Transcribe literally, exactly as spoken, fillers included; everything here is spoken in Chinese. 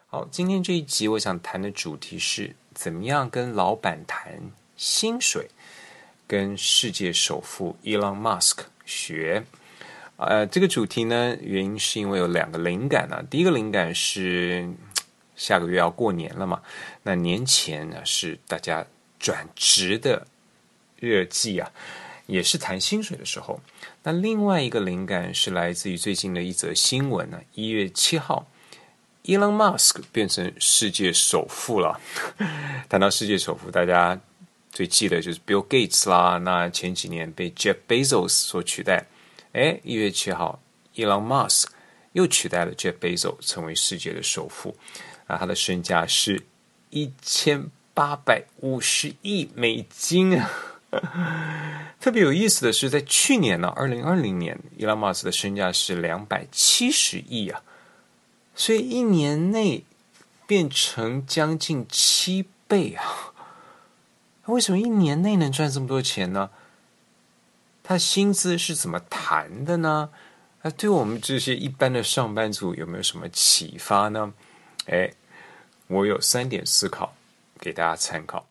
好，今天这一集我想谈的主题是怎么样跟老板谈薪水，跟世界首富 Elon Musk 学。呃，这个主题呢，原因是因为有两个灵感啊。第一个灵感是下个月要过年了嘛，那年前呢是大家转职的热季啊，也是谈薪水的时候。那另外一个灵感是来自于最近的一则新闻呢，一月七号。Elon Musk 变成世界首富了。谈到世界首富，大家最记得就是 Bill Gates 啦。那前几年被 Jeff Bezos 所取代。哎，一月七号 ，Elon Musk 又取代了 Jeff Bezos， 成为世界的首富。啊，他的身价是一千八百五十亿美金啊！特别有意思的是，在去年呢，二零二零年 ，Elon Musk 的身价是两百七十亿啊。所以一年内变成将近七倍啊！为什么一年内能赚这么多钱呢？他薪资是怎么谈的呢？那对我们这些一般的上班族有没有什么启发呢？哎，我有三点思考给大家参考。